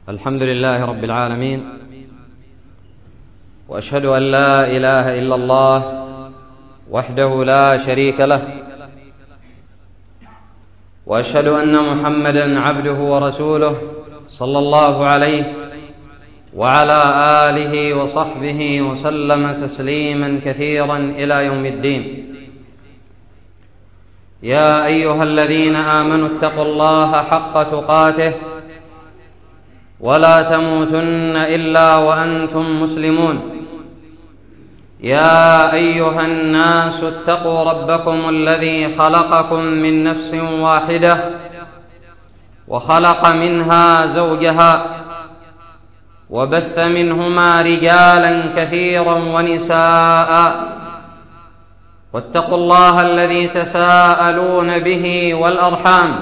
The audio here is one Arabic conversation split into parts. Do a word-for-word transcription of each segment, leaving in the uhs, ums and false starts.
الحمد لله رب العالمين، وأشهد أن لا إله إلا الله وحده لا شريك له، وأشهد أن محمدا عبده ورسوله صلى الله عليه وعلى آله وصحبه وسلم تسليما كثيرا إلى يوم الدين. يا أيها الذين آمنوا اتقوا الله حق تقاته ولا تموتن إلا وأنتم مسلمون. يا أيها الناس اتقوا ربكم الذي خلقكم من نفس واحدة وخلق منها زوجها وبث منهما رجالا كثيرا ونساء، واتقوا الله الذي تساءلون به والأرحام،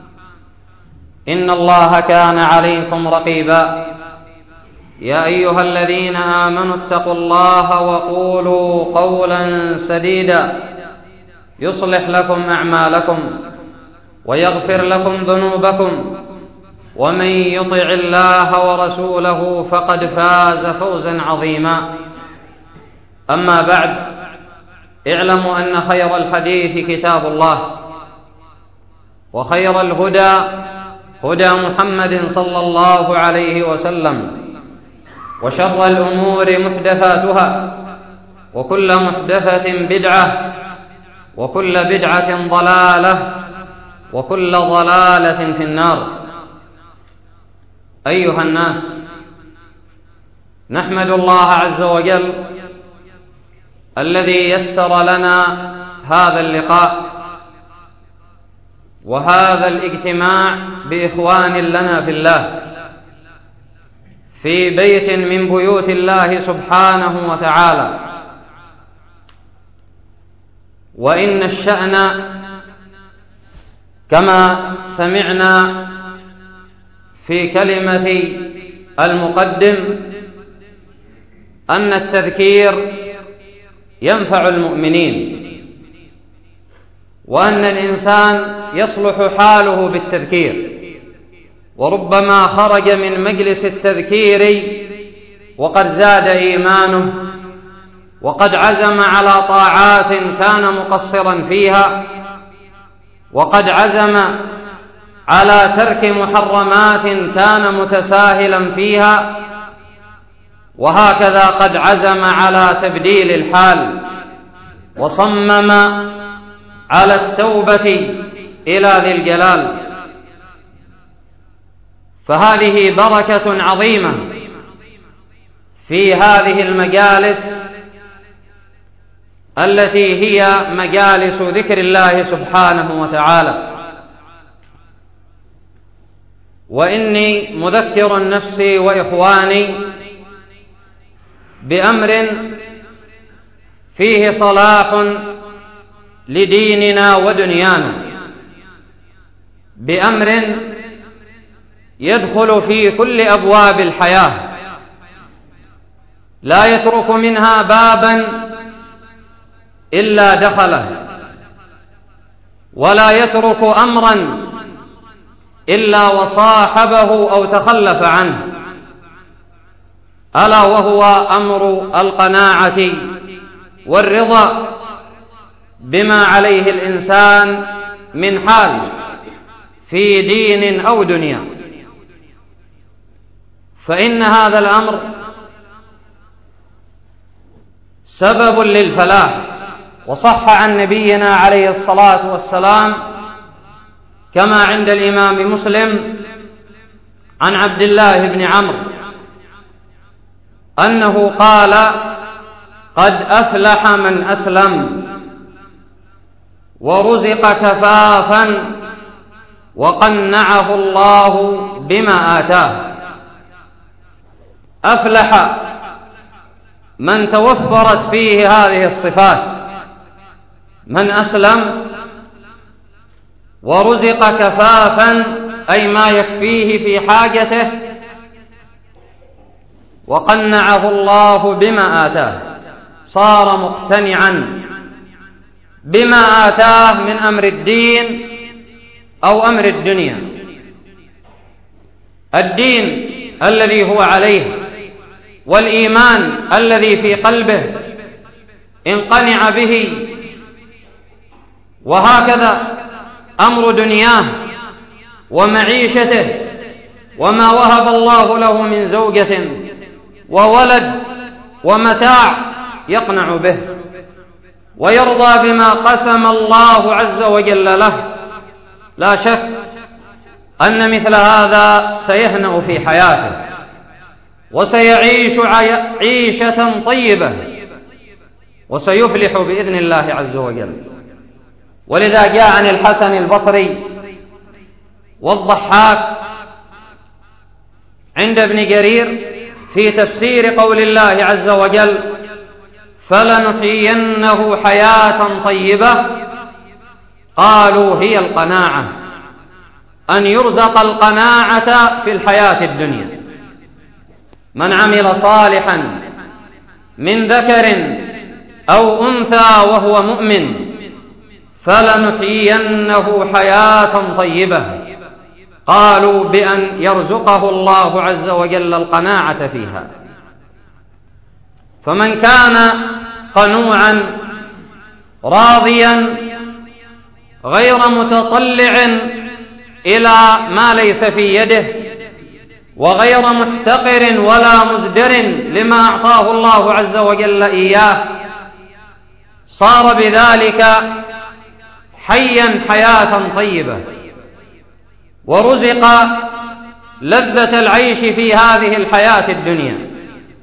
إن الله كان عليكم رقيبا. يا أيها الذين آمنوا اتقوا الله وقولوا قولا سديدا يصلح لكم أعمالكم ويغفر لكم ذنوبكم، ومن يطع الله ورسوله فقد فاز فوزا عظيما. أما بعد، اعلموا أن خير الحديث كتاب الله، وخير الهدى هدى محمد صلى الله عليه وسلم، وشر الأمور محدثاتها، وكل محدثة بدعة، وكل بدعة ضلالة، وكل ضلالة في النار. أيها الناس، نحمد الله عز وجل الذي يسر لنا هذا اللقاء وهذا الاجتماع بإخوان لنا في الله في بيت من بيوت الله سبحانه وتعالى. وإن الشأن كما سمعنا في كلمة المقدم أن التذكير ينفع المؤمنين، وأن الإنسان يصلح حاله بالتذكير، وربما خرج من مجلس التذكير وقد زاد إيمانه، وقد عزم على طاعات كان مقصرا فيها، وقد عزم على ترك محرمات كان متساهلا فيها، وهكذا قد عزم على تبديل الحال وصمم على التوبة إلى ذي الجلال. فهذه بركة عظيمة في هذه المجالس التي هي مجالس ذكر الله سبحانه وتعالى. وإني مذكر نفسي وإخواني بأمر فيه صلاح لديننا ودنيانا، بأمر يدخل في كل أبواب الحياة، لا يترك منها بابا إلا دخله، ولا يترك أمرا إلا وصاحبه أو تخلف عنه، ألا وهو أمر القناعة والرضا بما عليه الإنسان من حال في دين أو دنيا. فإن هذا الأمر سبب للفلاح، وصح عن نبينا عليه الصلاة والسلام كما عند الإمام مسلم عن عبد الله بن عمرو أنه قال: قد أفلح من أسلم ورزق كفافا وقنعه الله بما آتاه. أفلح من توفرت فيه هذه الصفات: من أسلم ورزق كفافا أي ما يكفيه في حاجته، وقنعه الله بما آتاه، صار مقتنعا بما آتاه من أمر الدين أو أمر الدنيا. الدين الذي هو عليه والإيمان الذي في قلبه إن قنع به. وهكذا أمر دنياه ومعيشته وما وهب الله له من زوجة وولد ومتاع يقنع به ويرضى بما قسم الله عز وجل له. لا شك أن مثل هذا سيهنأ في حياته وسيعيش عيشة طيبة وسيفلح بإذن الله عز وجل. ولذا جاء عن الحسن البصري والضحاك عند ابن جرير في تفسير قول الله عز وجل: فلنحيينه حياة طيبة، قالوا هي القناعة، أن يرزق القناعة في الحياة الدنيا. من عمل صالحا من ذكر أو أنثى وهو مؤمن فلنحيينه حياة طيبة، قالوا بأن يرزقه الله عز وجل القناعة فيها. فمن كان قنوعا راضيا غير متطلع إلى ما ليس في يده وغير محتقر ولا مزدر لما أعطاه الله عز وجل إياه، صار بذلك حيا حياة طيبة ورزق لذة العيش في هذه الحياة الدنيا.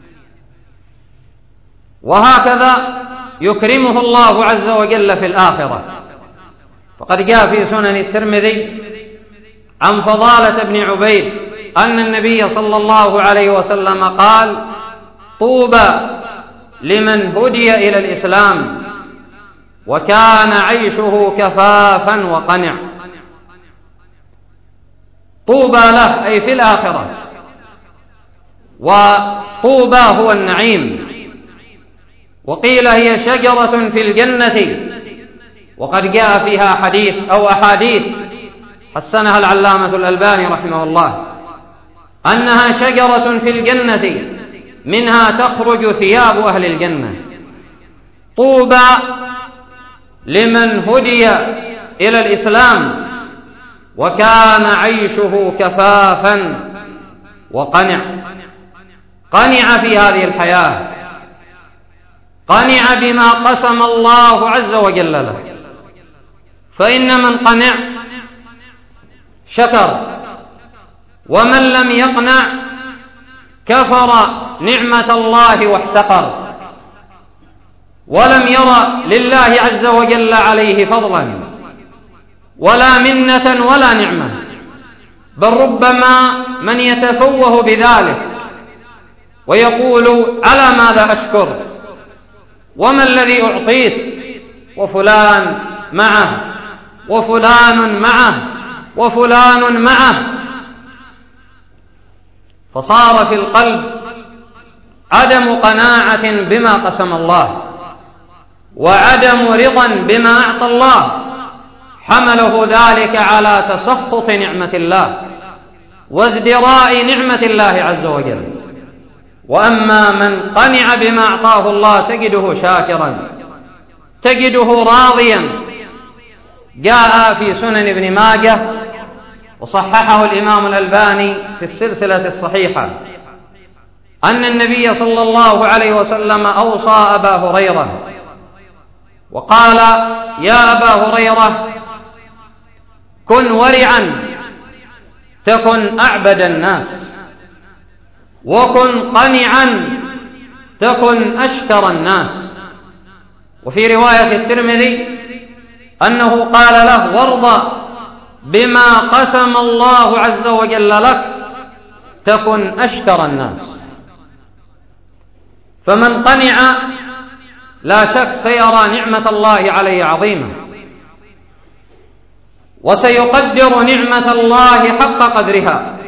وهكذا يكرمه الله عز وجل في الآخرة. فقد جاء في سنن الترمذي عن فضالة بن عبيد أن النبي صلى الله عليه وسلم قال: طوبى لمن هدي إلى الإسلام وكان عيشه كفافا وقنع. طوبى له أي في الآخرة، وطوبى هو النعيم، وقيل هي شجرة في الجنة، وقد جاء فيها حديث أو أحاديث حسنها العلامة الألباني رحمه الله أنها شجرة في الجنة منها تخرج ثياب أهل الجنة. طوبى لمن هدي إلى الإسلام وكان عيشه كفافا وقنع. قنع في هذه الحياة، قنع بما قسم الله عز وجل له. فإن من قنع شكر، ومن لم يقنع كفر نعمة الله واحتقر ولم يرى لله عز وجل عليه فضلا ولا منة ولا نعمة، بل ربما من يتفوه بذلك ويقول: على ماذا أشكر؟ وما الذي أعطيت؟ وفلان معه وفلان معه وفلان معه. فصار في القلب عدم قناعة بما قسم الله وعدم رضا بما أعطى الله، حمله ذلك على تسخط نعمة الله وازدراء نعمة الله عز وجل. وأما من قنع بما أعطاه الله تجده شاكرا، تجده راضيا. جاء في سنن ابن ماجه وصححه الإمام الألباني في السلسلة الصحيحة أن النبي صلى الله عليه وسلم أوصى أبا هريرة وقال: يا أبا هريرة، كن ورعا تكن أعبد الناس، وكن قنعا تكن أشكر الناس. وفي رواية الترمذي أنه قال له: وارضى بما قسم الله عز وجل لك تكن أشكر الناس. فمن قنع لا شك سيرى نعمة الله عليه عظيمة، وسيقدر نعمة الله حق قدرها،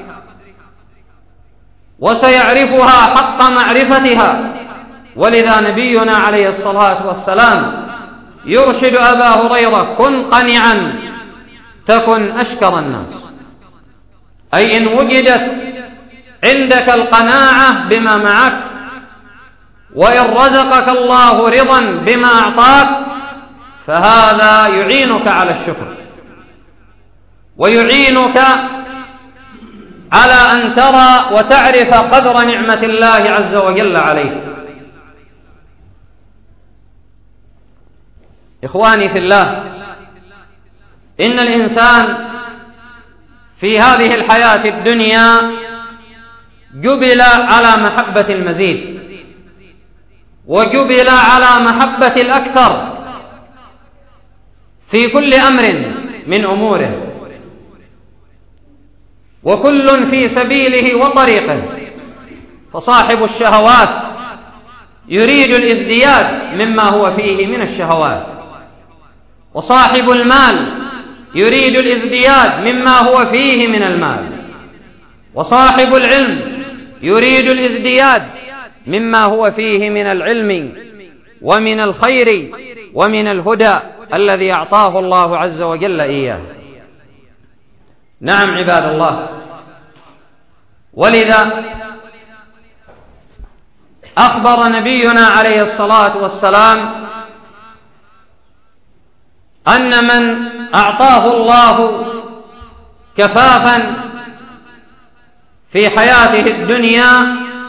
وسيعرفها حق معرفتها. ولذا نبينا عليه الصلاة والسلام يرشد أبا هريرة: كن قنعا تكن أشكر الناس. أي إن وجدت عندك القناعة بما معك، وإن رزقك الله رضا بما أعطاك فهذا يعينك على الشكر، ويعينك على أن ترى وتعرف قدر نعمة الله عز وجل عليك. إخواني في الله، إن الإنسان في هذه الحياة الدنيا جبل على محبة المزيد، وجبل على محبة الأكثر في كل أمر من أموره، وكل في سبيله وطريقه. فصاحب الشهوات يريد الازدياد مما هو فيه من الشهوات، وصاحب المال يريد الازدياد مما هو فيه من المال، وصاحب العلم يريد الازدياد مما هو فيه من العلم ومن الخير ومن الهدى الذي أعطاه الله عز وجل إياه. نعم عباد الله، ولذا أخبر نبينا عليه الصلاة والسلام أن من أعطاه الله كفافا في حياته الدنيا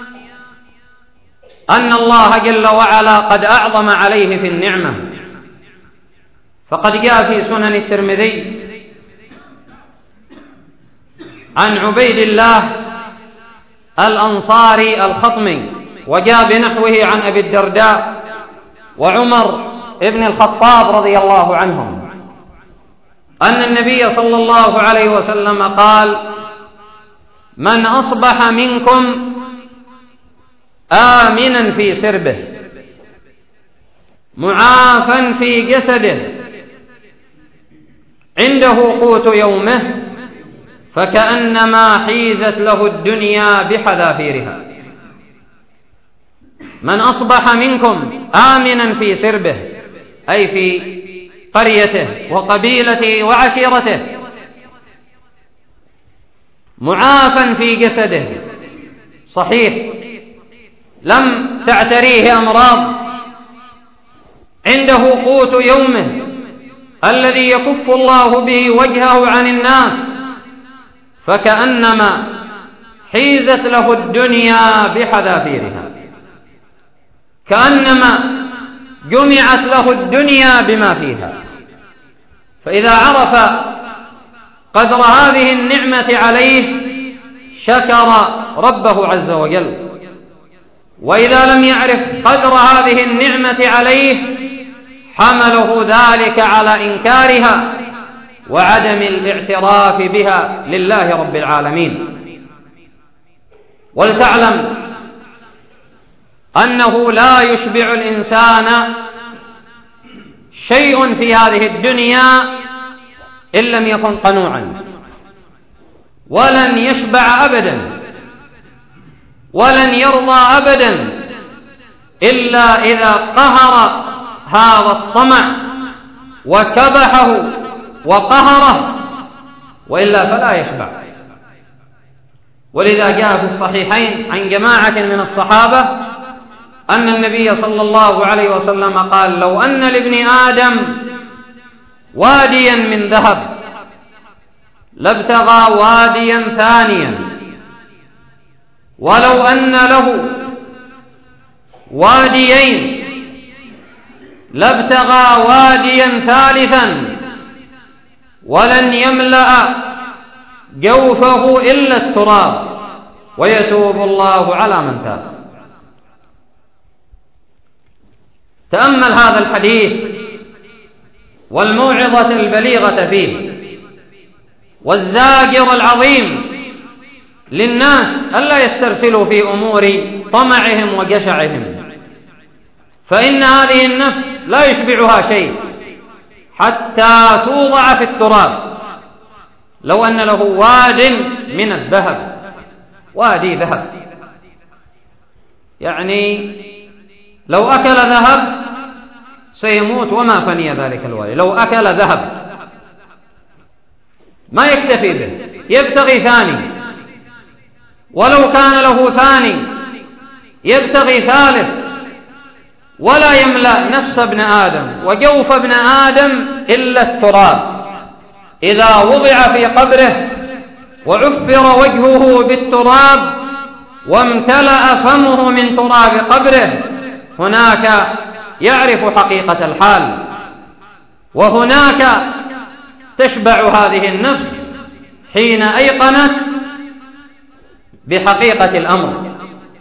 أن الله جل وعلا قد أعظم عليه في النعمة. فقد جاء في سنن الترمذي عن عبيد الله الأنصاري الخطمي، وجاء بنحوه عن أبي الدرداء وعمر ابن الخطاب رضي الله عنهم أن النبي صلى الله عليه وسلم قال: من أصبح منكم آمنا في سربه معافا في جسده عنده قوت يومه فكأنما حيزت له الدنيا بحذافيرها. من أصبح منكم آمنا في سربه أي في قريته وقبيلته وعشيرته، معافا في جسده، صحيح لم تعتريه أمراض، عنده قوت يومه الذي يكف الله به وجهه عن الناس فكأنما حيزت له الدنيا بحذافيرها، كأنما جمعت له الدنيا بما فيها. فإذا عرف قدر هذه النعمة عليه شكر ربه عز وجل، وإذا لم يعرف قدر هذه النعمة عليه حمله ذلك على إنكارها وعدم الاعتراف بها لله رب العالمين. ولتعلم أنه لا يشبع الإنسان شيء في هذه الدنيا إن لم يكن قنوعا، ولن يشبع أبدا ولن يرضى أبدا إلا إذا قهر هذا الطمع وكبحه وقهره، وإلا فلا يشبع. ولذا جاء في الصحيحين عن جماعة من الصحابة أن النبي صلى الله عليه وسلم قال: لو أن لابن آدم واديا من ذهب لابتغى واديا ثانيا، ولو أن له واديين لابتغى واديا ثالثا، ولن يملأ جوفه إلا التراب ويتوب الله على من تاب. تأمل هذا الحديث والموعظة البليغة فيه والزاجر العظيم للناس ألا يسترسلوا في أمور طمعهم وجشعهم، فإن هذه النفس لا يشبعها شيء حتى توضع في التراب. لو أن له واد من الذهب، وادي ذهب، يعني لو أكل ذهب سيموت وما فني ذلك الوادي. لو أكل ذهب ما يكتفي به، يبتغي ثاني، ولو كان له ثاني يبتغي ثالث، ولا يملأ نفس ابن آدم وجوف ابن آدم إلا التراب. إذا وضع في قبره وعفر وجهه بالتراب وامتلأ فمه من تراب قبره، هناك يعرف حقيقة الحال، وهناك تشبع هذه النفس حين أيقنت بحقيقة الأمر.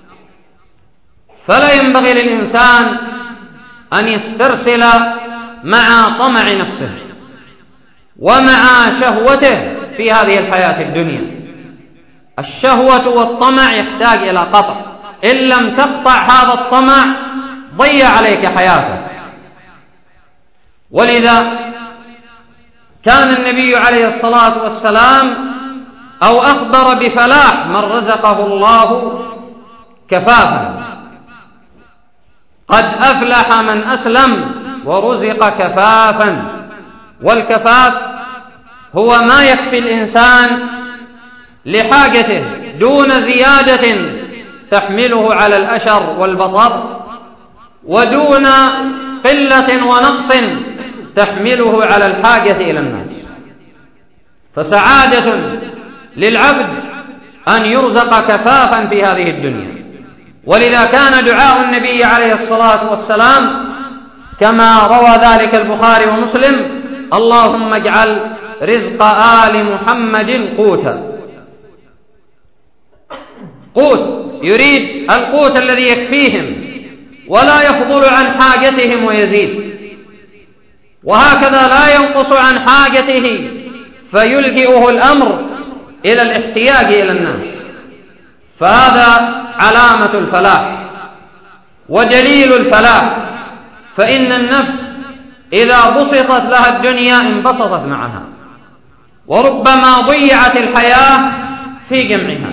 فلا ينبغي للإنسان أن يسترسل مع طمع نفسه ومع شهوته في هذه الحياة الدنيا. الشهوة والطمع يحتاج إلى قطع، إن لم تقطع هذا الطمع ضيع عليك حياتك. ولذا كان النبي عليه الصلاة والسلام أو أخبر بفلاح من رزقه الله كفافا. قد أفلح من أسلم ورزق كفافا. والكفاف هو ما يكفي الإنسان لحاجته دون زيادة تحمله على الأشر والبطر، ودون قلة ونقص تحمله على الحاجة إلى الناس. فسعادة للعبد أن يرزق كفافا في هذه الدنيا. ولذا كان دعاء النبي عليه الصلاة والسلام كما روى ذلك البخاري ومسلم: اللهم اجعل رزق آل محمد قوتا. قوت يريد القوت الذي يكفيهم ولا يفضل عن حاجتهم ويزيد، وهكذا لا ينقص عن حاجته فيلجئه الأمر إلى الاحتياج إلى الناس. فهذا علامة الفلاح ودليل الفلاح. فإن النفس إذا بسطت لها الدنيا انبسطت معها، وربما ضيعت الحياة في جمعها.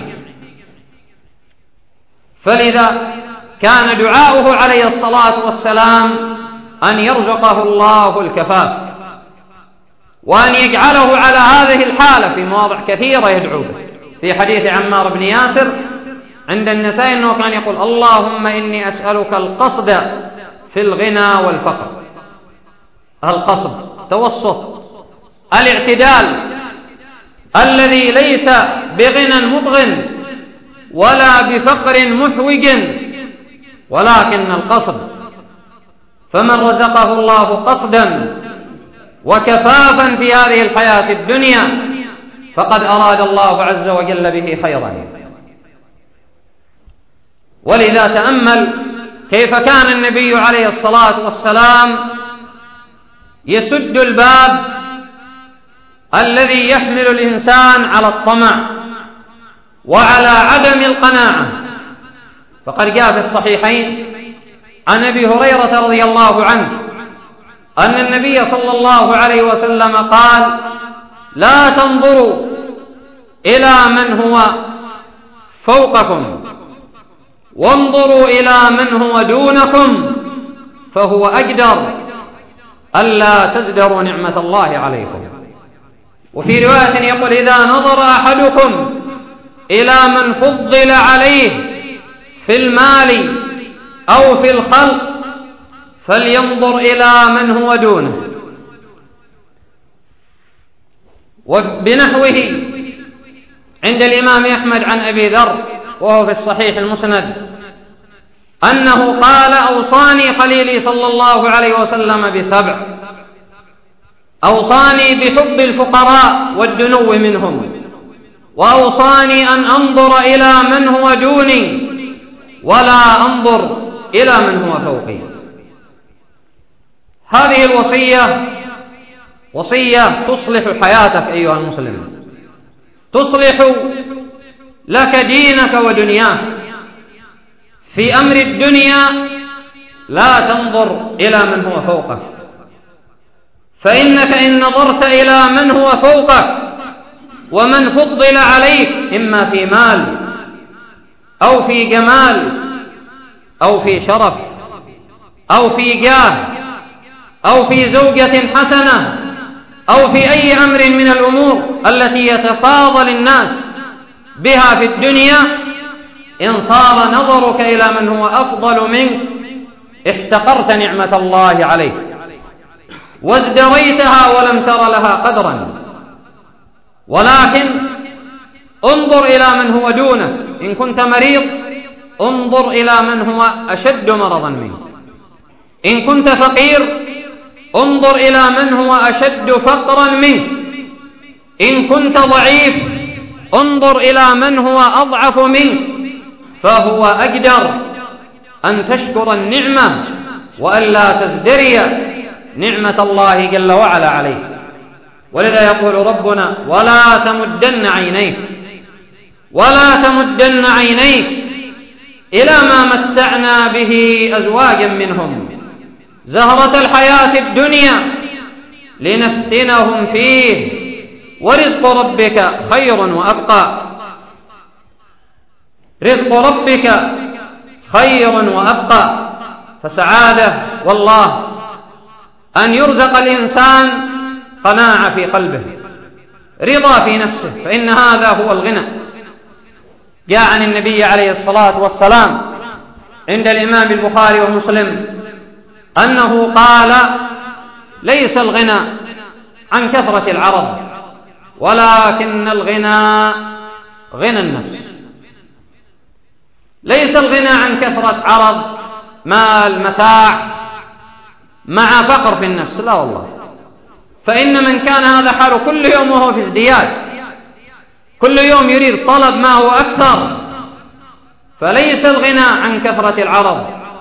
فلذا كان دعاؤه عليه الصلاة والسلام أن يرزقه الله الكفاف، وأن يجعله على هذه الحالة في مواضع كثيرة يدعو به. في حديث عمار بن ياسر عند النسائي أنه كان يقول: اللهم إني أسألك القصد في الغنى والفقر. القصد توسط، الاعتدال الذي ليس بغنى مطغن ولا بفقر محوج، ولكن القصد. فمن رزقه الله قصدا وكفافا في هذه الحياة الدنيا فقد أراد الله عز وجل به خيرا. ولذا تأمل كيف كان النبي عليه الصلاة والسلام يسد الباب الذي يحمل الإنسان على الطمع وعلى عدم القناعة. فقد جاء في الصحيحين عن أبي هريرة رضي الله عنه أن النبي صلى الله عليه وسلم قال: لا تنظروا إلى من هو فوقكم، وانظروا إلى من هو دونكم، فهو أجدر ألا تزدروا نعمة الله عليكم. وفي رواية يقول: إذا نظر أحدكم إلى من فضل عليه في المال أو في الخلق فلينظر إلى من هو دونه. وبنحوه عند الإمام أحمد عن أبي ذر وهو في الصحيح المسند أنه قال: أوصاني خليلي صلى الله عليه وسلم بسبع: أوصاني بحب الفقراء والدنو منهم، وأوصاني أن أنظر إلى من هو دوني ولا أنظر إلى من هو فوقي. هذه الوصية وصية تصلح حياتك أيها المسلم، تصلح لك دينك ودنياك. في أمر الدنيا لا تنظر إلى من هو فوقك، فإنك إن نظرت إلى من هو فوقك ومن فضل عليك إما في مال أو في جمال أو في شرف أو في جاه أو في زوجة حسنة أو في أي أمر من الأمور التي يتفاضل الناس بها في الدنيا، إن صار نظرك إلى من هو أفضل منك احتقرت نعمة الله عليك وازدريتها ولم تر لها قدرا. ولكن انظر إلى من هو دونك. إن كنت مريض انظر إلى من هو أشد مرضا منك. إن كنت فقير انظر إلى من هو أشد فقرا منك. إن كنت ضعيف انظر إلى من هو أضعف منك، فهو أقدر أن تشكر النعمة وألا تزدري نعمة الله جل وعلا عليك. ولذا يقول ربنا: ولا تمدن عينيك ولا تمدن عينيك إلى ما متعنا به أزواجا منهم زهرة الحياة الدنيا لنفتنهم فيه ورزق ربك خير وأبقى. رزق ربك خير وأبقى. فسعادة والله أن يرزق الإنسان قناعة في قلبه، رضا في نفسه، فإن هذا هو الغنى. جاء عن النبي عليه الصلاة والسلام عند الإمام البخاري ومسلم أنه قال: ليس الغنى عن كثرة العرض ولكن الغنى غنى النفس. ليس الغنى عن كثرة عرض، مال، متاع، مع فقر في النفس، لا والله. فإن من كان هذا حاله كل يوم وهو في ازدياد، كل يوم يريد طلب ما هو أكثر، فليس الغنى عن كثرة العرض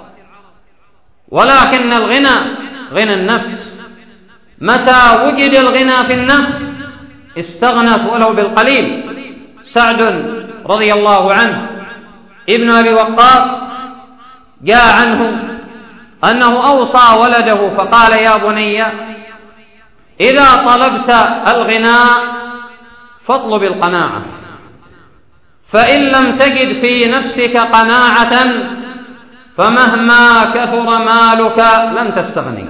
ولكن الغنى غنى النفس. متى وجد الغنى في النفس استغنت ولو بالقليل. سعد رضي الله عنه ابن أبي وقاص جاء عنه أنه أوصى ولده فقال: يا بني إذا طلبت الغناء فاطلب القناعة، فإن لم تجد في نفسك قناعة فمهما كثر مالك لن تستغني.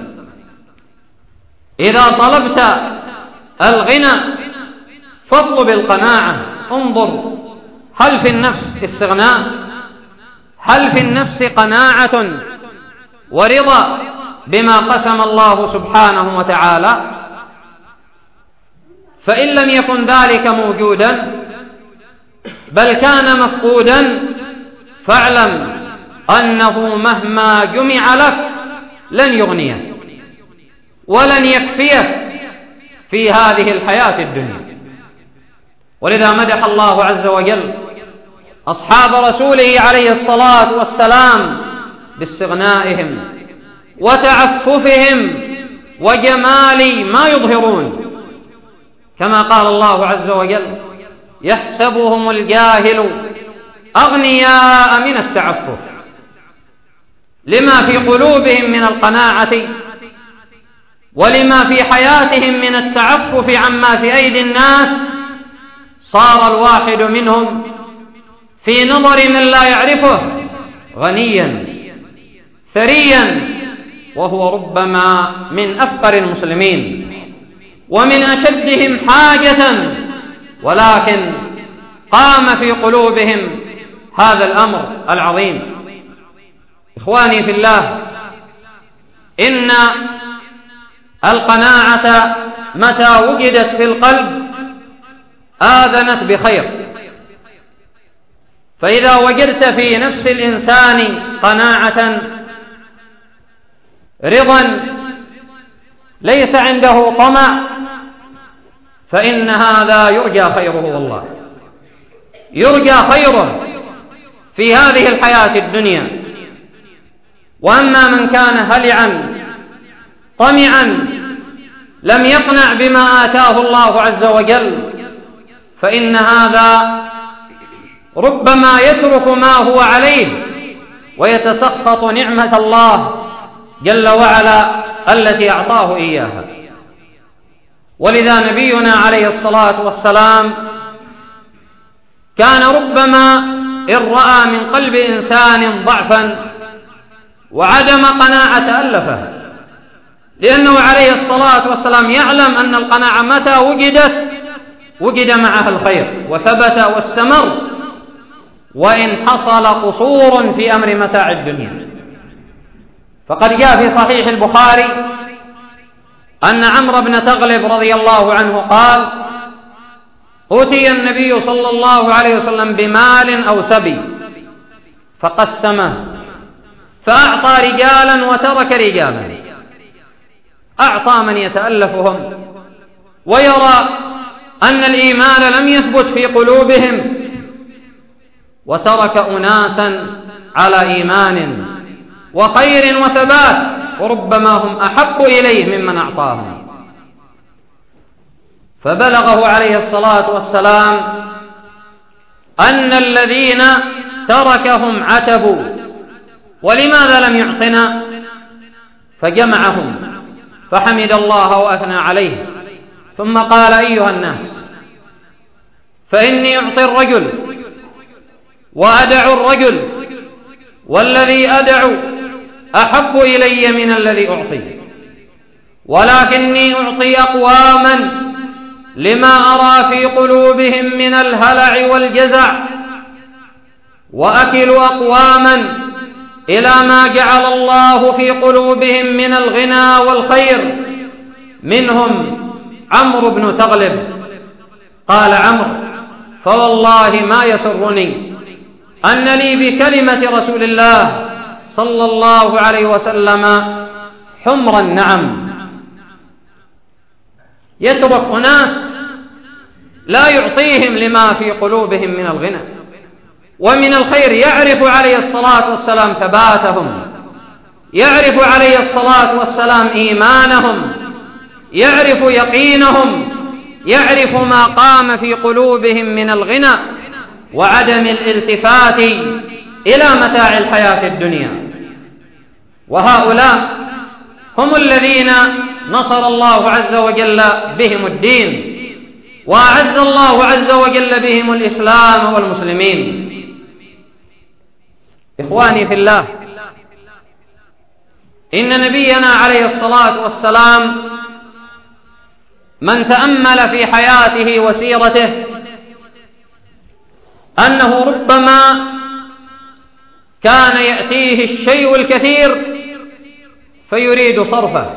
إذا طلبت الغنى فاطلب القناعة. انظر، هل في النفس استغناء؟ هل في النفس قناعة ورضا بما قسم الله سبحانه وتعالى؟ فإن لم يكن ذلك موجودا بل كان مفقودا فاعلم أنه مهما جمع لك لن يغنيك ولن يكفيك في هذه الحياة الدنيا. ولذا مدح الله عز وجل أصحاب رسوله عليه الصلاة والسلام باستغنائهم وتعففهم وجمال ما يظهرون، كما قال الله عز وجل: يحسبهم الجاهل أغنياء من التعفف، لما في قلوبهم من القناعة ولما في حياتهم من التعفف عما في أيدي الناس. صار الواحد منهم في نظر من لا يعرفه غنيا ثريا، وهو ربما من أفقر المسلمين ومن أشدهم حاجة، ولكن قام في قلوبهم هذا الأمر العظيم. إخواني في الله، إن القناعة متى وجدت في القلب آذنت بخير. فإذا وجدت في نفس الإنسان قناعة، رضا، ليس عنده طمع، فإن هذا يرجى خيره، والله يرجى خيره في هذه الحياة الدنيا. وأما من كان هلعا طمعا لم يقنع بما آتاه الله عز وجل، فإن هذا ربما يترك ما هو عليه ويتسخط نعمة الله جل وعلا التي أعطاه إياها. ولذا نبينا عليه الصلاة والسلام كان ربما إن رأى من قلب إنسان ضعفا وعدم قناعة ألفه، لأنه عليه الصلاة والسلام يعلم أن القناعة متى وجدت وجد معها الخير وثبت واستمر. وإن حصل قصور في أمر متاع الدنيا. فقد جاء في صحيح البخاري أن عمرو بن تغلب رضي الله عنه قال: أتي النبي صلى الله عليه وسلم بمال أو سبي فقسمه، فأعطى رجالا وترك رجالا، أعطى من يتألفهم ويرى أن الإيمان لم يثبت في قلوبهم، وترك أناسا على إيمان وخير وثبات، وربما هم أحب إليه ممن أعطاهم. فبلغه عليه الصلاة والسلام أن الذين تركهم عتبوا، ولماذا لم يعطنا؟ فجمعهم فحمد الله وأثنى عليه، ثم قال: أيها الناس، فإني أعطي الرجل وأدع الرجل، والذي أدع أحب إلي من الذي أعطي، ولكني أعطي أقواما لما أرى في قلوبهم من الهلع والجزع، وأكل أقواما إلى ما جعل الله في قلوبهم من الغنى والخير، منهم عمرو بن تغلب. قال عمرو: فوالله ما يسرني أن لي بكلمة رسول الله صلى الله عليه وسلم حمر النعم. يترك أناس لا يعطيهم لما في قلوبهم من الغنى ومن الخير، يعرف عليه الصلاة والسلام ثباتهم، يعرف عليه الصلاة والسلام إيمانهم، يعرف يقينهم، يعرف ما قام في قلوبهم من الغنى وعدم الالتفات إلى متاع الحياة الدنيا. وهؤلاء هم الذين نصر الله عز وجل بهم الدين، وأعز الله عز وجل بهم الإسلام والمسلمين. إخواني في الله، إن نبينا عليه الصلاة والسلام من تأمل في حياته وسيرته أنه ربما كان يأتيه الشيء الكثير فيريد صرفه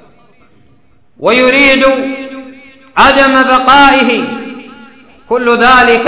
ويريد عدم بقائه، كل ذلك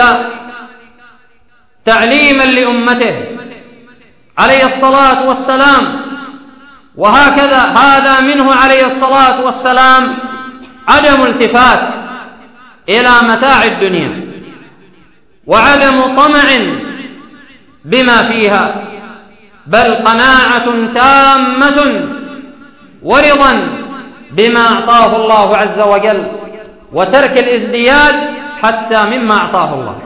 تعليما لأمته عليه الصلاة والسلام. وهكذا هذا منه عليه الصلاة والسلام عدم التفات إلى متاع الدنيا وعدم طمع بما فيها، بل قناعة تامة ورضا بما أعطاه الله عز وجل، وترك الازدياد حتى مما أعطاه الله.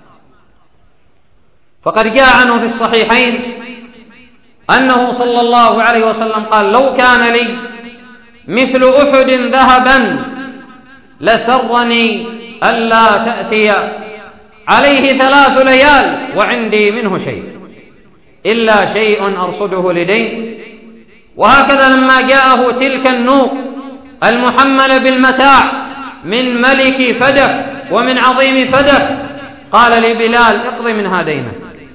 فقد جاء عنه في الصحيحين أنه صلى الله عليه وسلم قال: لو كان لي مثل أحد ذهبا لسرني ألا تأتي عليه ثلاث ليال وعندي منه شيء إلا شيء أرصده لدين. وهكذا لما جاءه تلك النوق المحملة بالمتاع من ملك فدك ومن عظيم فدك، قال لبلال: اقض منها دينه.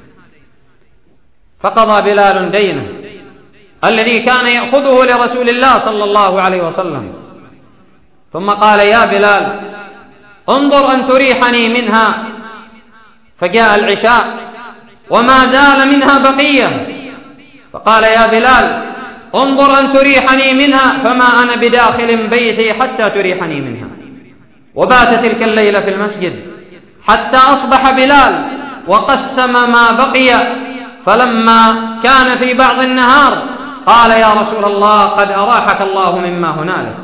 فقضى بلال دينه الذي كان يأخذه لرسول الله صلى الله عليه وسلم، ثم قال: يا بلال انظر أن تريحني منها. فجاء العشاء وما زال منها بقية، فقال: يا بلال انظر أن تريحني منها، فما أنا بداخل بيتي حتى تريحني منها. وبات تلك الليلة في المسجد حتى أصبح بلال وقسم ما بقي، فلما كان في بعض النهار قال: يا رسول الله قد أراحك الله مما هنالك.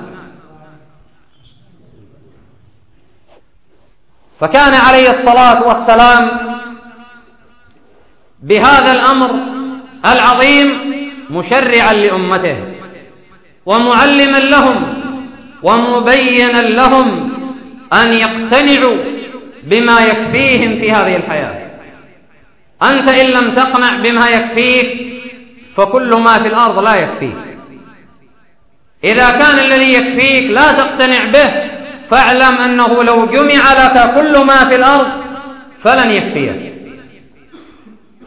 فكان عليه الصلاة والسلام بهذا الأمر العظيم مشرعا لأمته ومعلما لهم ومبينا لهم أن يقتنعوا بما يكفيهم في هذه الحياة. أنت إن لم تقنع بما يكفيك فكل ما في الأرض لا يكفيك. إذا كان الذي يكفيك لا تقتنع به فاعلم أنه لو جمع لك كل ما في الأرض فلن يكفيك.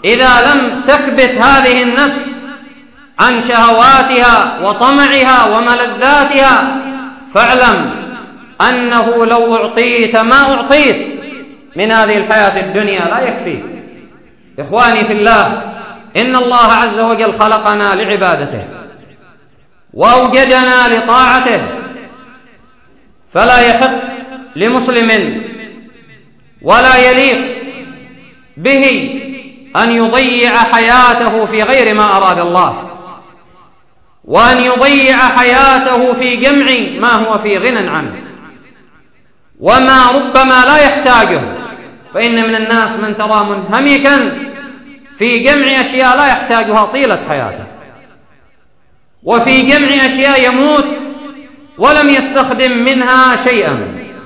إذا لم تكبت هذه النفس عن شهواتها وطمعها وملذاتها، فاعلم أنه لو أعطيت ما أعطيت من هذه الحياة الدنيا لا يكفي. إخواني في الله، إن الله عز وجل خلقنا لعبادته وأوجدنا لطاعته، فلا يحق لمسلم ولا يليق به أن يضيع حياته في غير ما أراد الله، وأن يضيع حياته في جمع ما هو في غنى عنه وما ربما لا يحتاجه. فإن من الناس من ترى منهمكا في جمع أشياء لا يحتاجها طيلة حياته، وفي جمع أشياء يموت ولم يستخدم منها شيئا،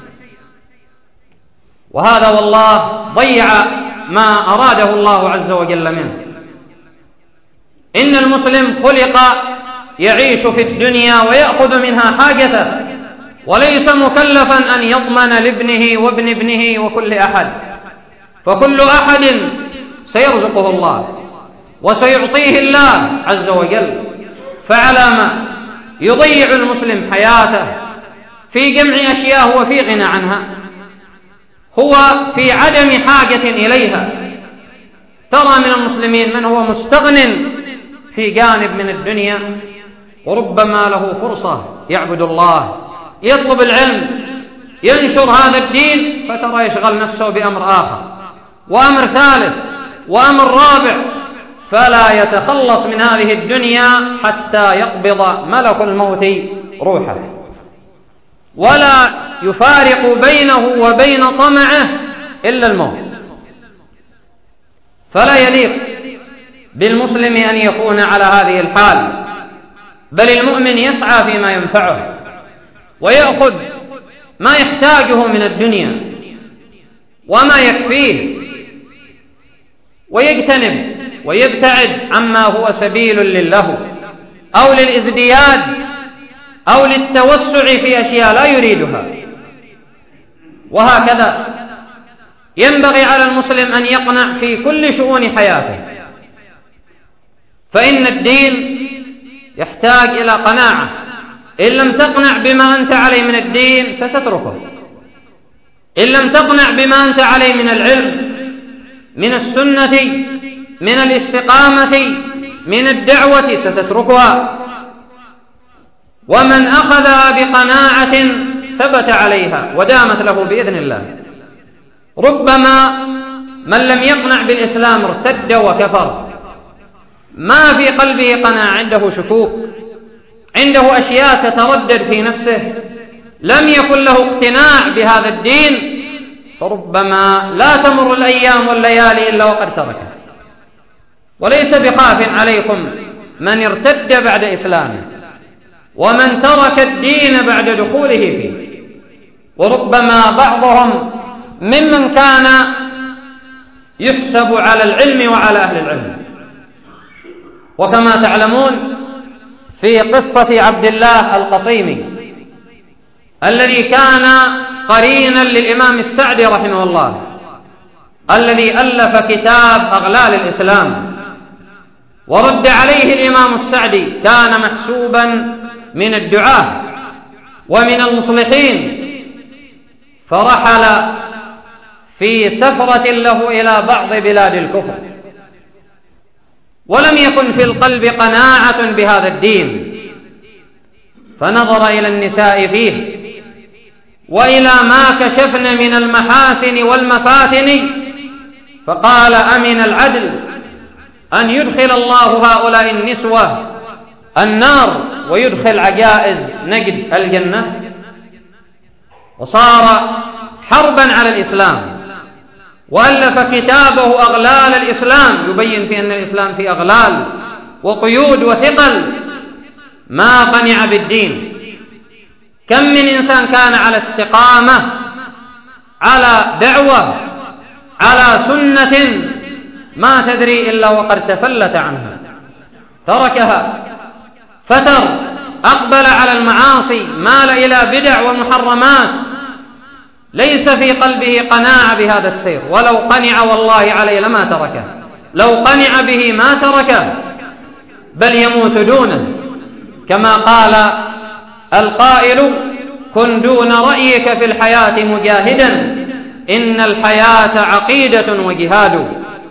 وهذا والله ضيع ما أراده الله عز وجل منه. إن المسلم خلق يعيش في الدنيا ويأخذ منها حاجته، وليس مكلفا أن يضمن لابنه وابن ابنه وكل أحد، فكل أحد سيرزقه الله وسيعطيه الله عز وجل. فعلى ما يضيع المسلم حياته في جمع أشياء هو في غنى عنها، هو في عدم حاجة إليها. ترى من المسلمين من هو مستغن في جانب من الدنيا، وربما له فرصة يعبد الله، يطلب العلم، ينشر هذا الدين، فترى يشغل نفسه بأمر آخر وأمر ثالث وأمر رابع، فلا يتخلص من هذه الدنيا حتى يقبض ملك الموت روحه، ولا يفارق بينه وبين طمعه إلا الموت. فلا يليق بالمسلم أن يكون على هذه الحال، بل المؤمن يسعى فيما ينفعه ويأخذ ما يحتاجه من الدنيا وما يكفيه، ويجتنب ويبتعد عما هو سبيل للهو أو للازدياد أو للتوسع في أشياء لا يريدها. وهكذا ينبغي على المسلم أن يقنع في كل شؤون حياته، فإن الدين يحتاج إلى قناعة. إن لم تقنع بما أنت عليه من الدين ستتركه، إن لم تقنع بما أنت عليه من العلم، من السنة، من الاستقامة، من الدعوة، ستتركها. ومن أخذها بقناعة ثبت عليها ودامت له بإذن الله. ربما من لم يقنع بالإسلام ارتد وكفر، ما في قلبه قناعة، عنده شكوك، عنده أشياء تتردد في نفسه، لم يكن له اقتناع بهذا الدين، فربما لا تمر الأيام والليالي إلا وقد تركه. وليس بخاف عليكم من ارتد بعد إسلامه ومن ترك الدين بعد دخوله فيه. وربما بعضهم ممن كان يحسب على العلم وعلى أهل العلم. وكما تعلمون في قصة عبد الله القصيمي الذي كان قرينا للإمام السعدي رحمه الله، الذي ألف كتاب أغلال الإسلام ورد عليه الإمام السعدي، كان محسوبا من الدعاة ومن المصلحين، فرحل في سفرة له إلى بعض بلاد الكفر، ولم يكن في القلب قناعة بهذا الدين، فنظر إلى النساء فيه وإلى ما كشفن من المحاسن والمفاتن، فقال: أمن العدل أن يدخل الله هؤلاء النسوة النار ويدخل عجائز نجد الجنة. وصار حربا على الإسلام، وألف كتابه أغلال الإسلام يبين في أن الإسلام في أغلال وقيود وثقل، ما قنع بالدين. كم من إنسان كان على استقامة، على دعوة، على سنة، ما تدري إلا وقد تفلت عنها، تركها، فتر، أقبل على المعاصي، مال إلى بدع ومحرمات، ليس في قلبه قناعة بهذا السير، ولو قنع والله عليه لما تركه. لو قنع به ما تركه بل يموت دونه، كما قال القائل: كن دون رأيك في الحياة مجاهدا، إن الحياة عقيدة وجهاد.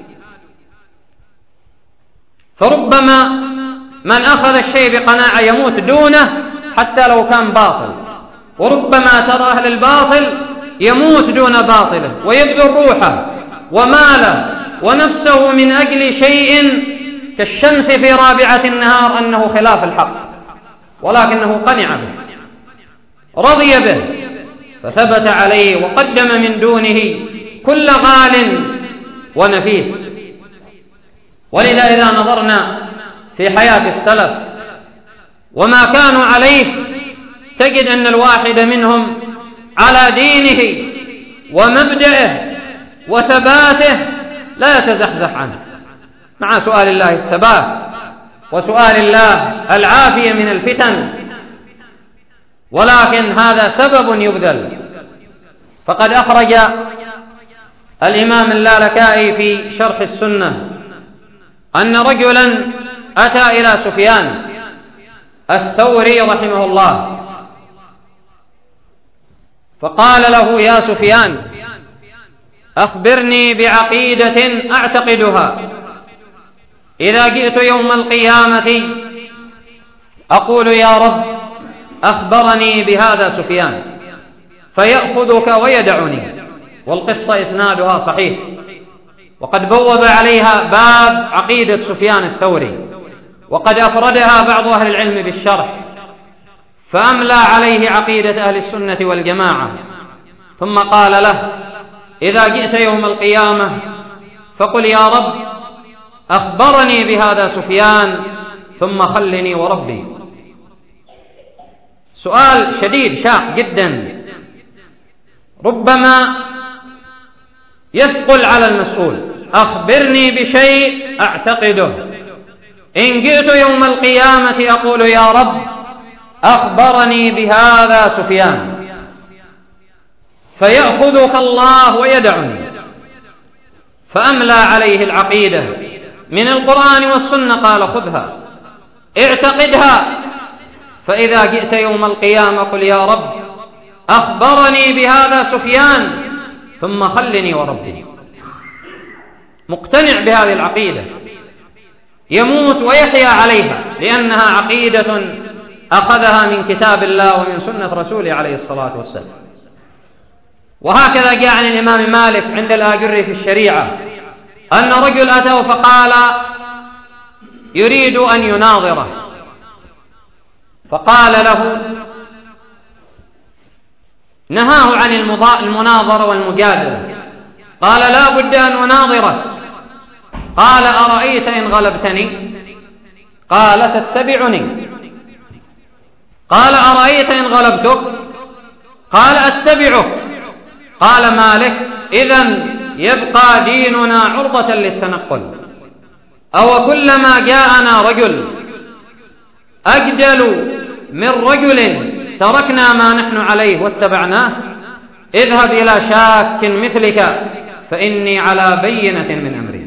فربما من أخذ الشيء بقناعة يموت دونه حتى لو كان باطل، وربما ترى أهل الباطل يموت دون باطله ويبذل روحه وماله ونفسه من أجل شيء كالشمس في رابعة النهار أنه خلاف الحق، ولكنه قنع به، رضي به، فثبت عليه وقدم من دونه كل غال ونفيس. ولذا إذا نظرنا في حياة السلف وما كانوا عليه تجد أن الواحد منهم على دينه ومبدأه وثباته لا يتزحزح عنه، مع سؤال الله الثبات وسؤال الله العافية من الفتن، ولكن هذا سبب يبذل. فقد أخرج الإمام اللالكائي في شرح السنة أن رجلا أتى إلى سفيان الثوري رحمه الله فقال له: يا سفيان، أخبرني بعقيدة أعتقدها إذا جئت يوم القيامة أقول يا رب أخبرني بهذا سفيان، فيأخذك ويدعني. والقصة إسنادها صحيح، وقد بوب عليها باب عقيدة سفيان الثوري، وقد أفردها بعض أهل العلم بالشرح، فأملى عليه عقيدة أهل السنة والجماعة، ثم قال له: إذا جئت يوم القيامة فقل يا رب أخبرني بهذا سفيان ثم خلني وربي. سؤال شديد شاق جدا، ربما يثقل على المسؤول: أخبرني بشيء أعتقده، إن جئت يوم القيامة أقول يا رب أخبرني بهذا سفيان، فيأخذك الله ويدعني. فأملى عليه العقيدة من القرآن والسنة، قال: خذها اعتقدها، فإذا جئت يوم القيامة قل يا رب أخبرني بهذا سفيان ثم خلني وربي. مقتنع بهذه العقيدة، يموت ويحيا عليها، لأنها عقيدة أخذها من كتاب الله ومن سنة رسوله عليه الصلاة والسلام. وهكذا جاء عن الإمام مالك عند الآجري في الشريعة أن رجل أتاه فقال يريد أن يناظره، فقال له، نهاه عن المناظرة والمجادلة، قال: لا بد أن أناظرك. قال: أرأيت إن غلبتني؟ قال: تتبعني. قال: أرأيت إن غلبتك؟ قال: أتبعك. قال مالك: إذن يبقى ديننا عرضة للتنقل، أو كلما جاءنا رجل أجدل من رجل تركنا ما نحن عليه واتبعناه؟ اذهب إلى شاك مثلك فإني على بينة من أمري.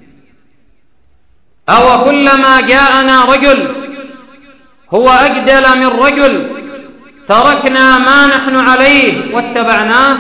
أو كلما جاءنا رجل هو أجدل من رجل تركنا ما نحن عليه واتبعناه؟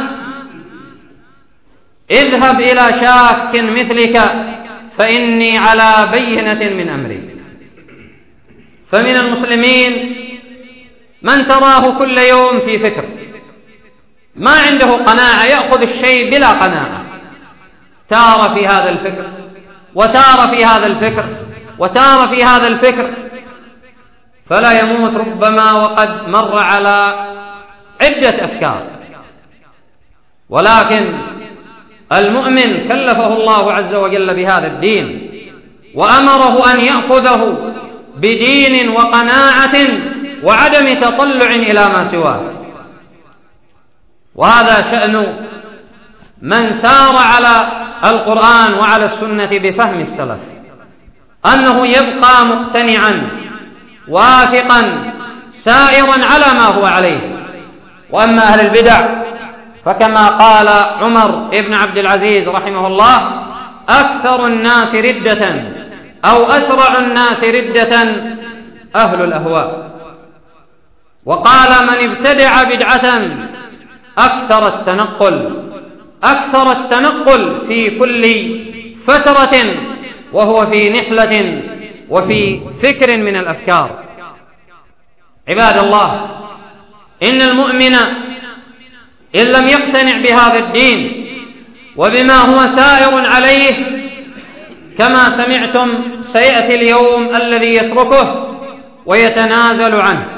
اذهب إلى شاك مثلك فإني على بينة من أمري. فمن المسلمين من تراه كل يوم في فكر، ما عنده قناعة، يأخذ الشيء بلا قناعة، تار في هذا الفكر وتار في هذا الفكر وتار في هذا الفكر، فلا يموت ربما وقد مر على عدة أفكار. ولكن المؤمن كلفه الله عز وجل بهذا الدين وأمره أن يأخذه بدين وقناعة وعدم تطلع إلى ما سواه. وهذا شأن من سار على القرآن وعلى السنة بفهم السلف، أنه يبقى مقتنعا واثقا سائرا على ما هو عليه. وأما أهل البدع فكما قال عمر بن عبد العزيز رحمه الله: أكثر الناس ردة أو أسرع الناس ردة أهل الأهواء. وقال من ابتدع بدعة أكثر التنقل أكثر التنقل في كل فترة وهو في نحلة وفي فكر من الأفكار. عباد الله، إن المؤمن إن لم يقتنع بهذا الدين وبما هو سائر عليه كما سمعتم سيأتي اليوم الذي يتركه ويتنازل عنه.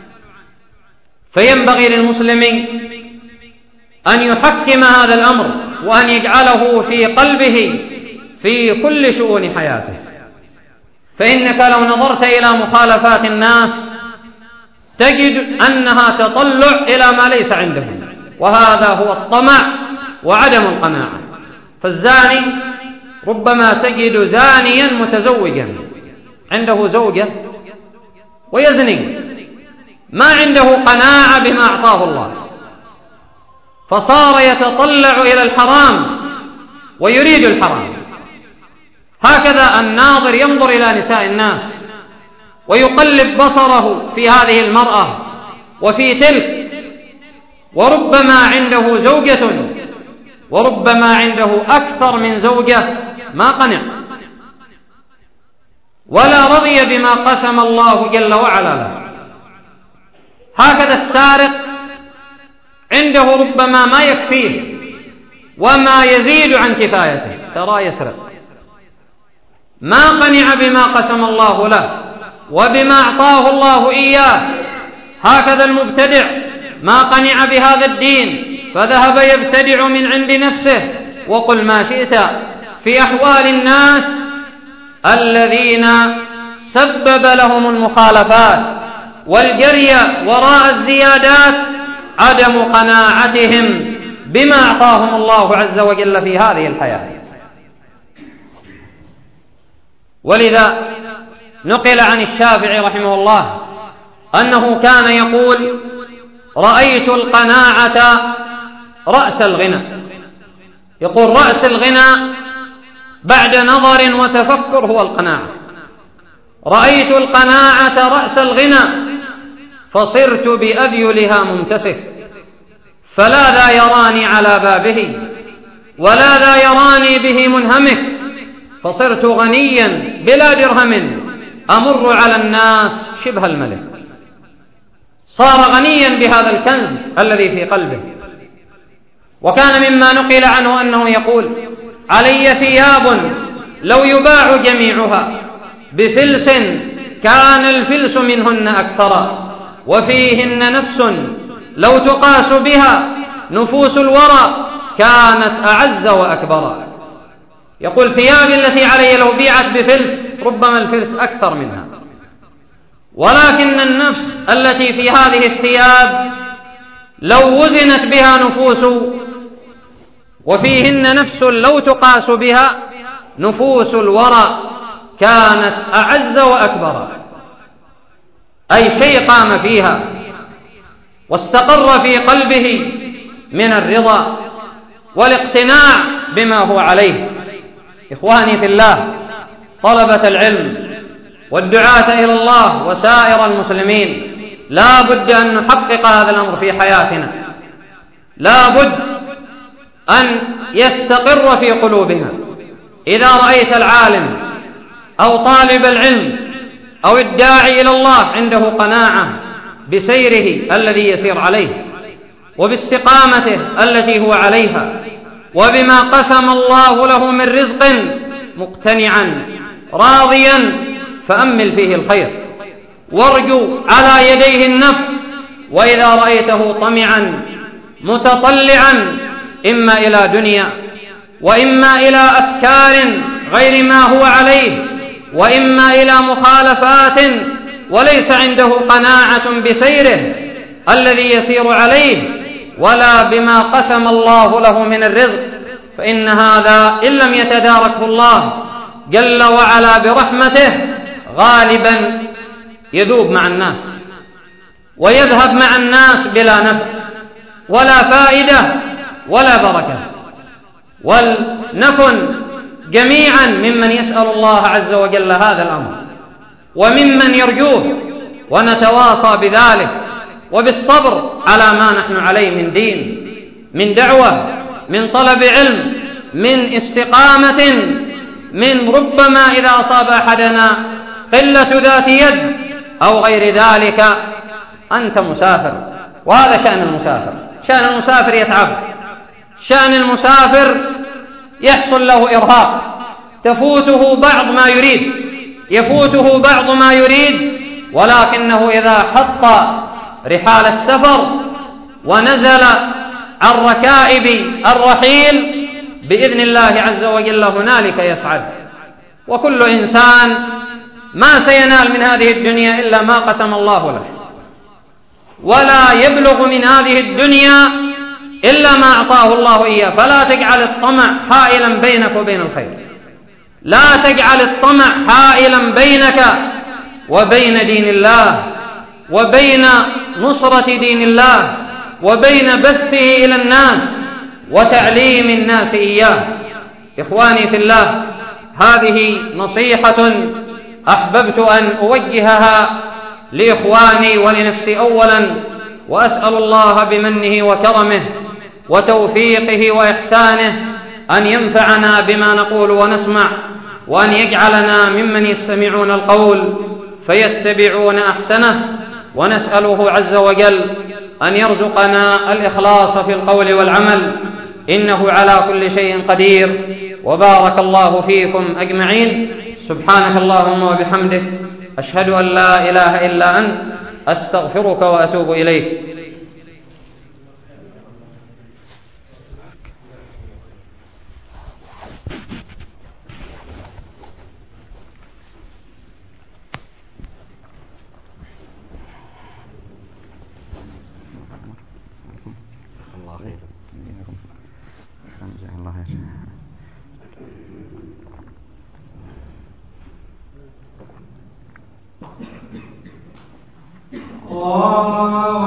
فينبغي للمسلم أن يحكم هذا الأمر وأن يجعله في قلبه في كل شؤون حياته. فإنك لو نظرت إلى مخالفات الناس تجد أنها تطلع إلى ما ليس عندهم، وهذا هو الطمع وعدم القناعة. فالزاني ربما تجد زانيا متزوجا عنده زوجة ويزني، ما عنده قناعة بما أعطاه الله، فصار يتطلع إلى الحرام ويريد الحرام. هكذا الناظر ينظر إلى نساء الناس ويقلب بصره في هذه المرأة وفي تلك، وربما عنده زوجة وربما عنده أكثر من زوجة ما قنع ولا رضي بما قسم الله جل وعلا له. هكذا السارق عنده ربما ما يكفيه وما يزيد عن كفايته، ترى يسرق، ما قنع بما قسم الله له وبما أعطاه الله إياه. هكذا المبتدع ما قنع بهذا الدين فذهب يبتدع من عند نفسه. وقل ما شئت في أحوال الناس الذين سبب لهم المخالفات والجري وراء الزيادات عدم قناعتهم بما أعطاهم الله عز وجل في هذه الحياة. ولذا نقل عن الشافعي رحمه الله أنه كان يقول: رأيت القناعة رأس الغنى. يقول رأس الغنى بعد نظر وتفكر هو القناعة. رأيت القناعة رأس الغنى فصرت بأذيلها ممتسك، فلا ذا يراني على بابه ولا ذا يراني به منهمك، فصرت غنيا بلا درهم أمر على الناس شبه الملك. صار غنيا بهذا الكنز الذي في قلبه. وكان مما نقل عنه أنه يقول: علي ثياب لو يباع جميعها بفلس كان الفلس منهن أكثر، وفيهن نفس لو تقاس بها نفوس الورى كانت أعز وأكبر. يقول ثيابي التي علي لو بيعت بفلس ربما الفلس أكثر منها، ولكن النفس التي في هذه الثياب لو وزنت بها نفوس، وفيهن نفس لو تقاس بها نفوس الورى كانت أعز وأكبر. أي شيء قام فيها واستقر في قلبه من الرضا والاقتناع بما هو عليه. إخواني في الله، طلبة العلم والدعاة إلى الله وسائر المسلمين، لا بد أن نحقق هذا الأمر في حياتنا، لا بد أن يستقر في قلوبنا. إذا رأيت العالم أو طالب العلم أو الداعي إلى الله عنده قناعة بسيره الذي يسير عليه وباستقامته التي هو عليها وبما قسم الله له من رزق، مقتنعا راضيا، فأمل فيه الخير وارجو على يديه النفع. وإذا رأيته طمعا متطلعا إما إلى دنيا وإما إلى أفكار غير ما هو عليه وإما إلى مخالفات وليس عنده قناعة بسيره الذي يسير عليه ولا بما قسم الله له من الرزق، فإن هذا إن لم يتداركه الله جل وعلا برحمته غالبا يذوب مع الناس ويذهب مع الناس بلا نفع ولا فائدة ولا بركة. ولنكن جميعا ممن يسأل الله عز وجل هذا الأمر وممن يرجوه، ونتواصى بذلك وبالصبر على ما نحن عليه من دين، من دعوة، من طلب علم، من استقامة، من ربما إذا أصاب أحدنا قلة ذات يد أو غير ذلك أنت مسافر، وهذا شأن المسافر. شأن المسافر يتعب، شأن المسافر يحصل له إرهاق، تفوته بعض ما يريد، يفوته بعض ما يريد، ولكنه إذا حط رحال السفر ونزل عن ركائب الرحيل بإذن الله عز وجل هنالك يسعد. وكل إنسان ما سينال من هذه الدنيا إلا ما قسم الله له، ولا يبلغ من هذه الدنيا إلا ما أعطاه الله إياه. فلا تجعل الطمع حائلا بينك وبين الخير، لا تجعل الطمع حائلا بينك وبين دين الله، وبين نصرة دين الله، وبين بثه إلى الناس وتعليم الناس إياه. إخواني في الله، هذه نصيحة أحببت أن أوجهها لإخواني ولنفسي أولا، وأسأل الله بمنه وكرمه وتوفيقه وإحسانه أن ينفعنا بما نقول ونسمع، وأن يجعلنا ممن يستمعون القول فيتبعون أحسنه. ونسأله عز وجل أن يرزقنا الإخلاص في القول والعمل، إنه على كل شيء قدير. وبارك الله فيكم أجمعين. سبحانك اللهم وبحمدك، أشهد أن لا إله إلا أنت، أستغفرك وأتوب إليك. الله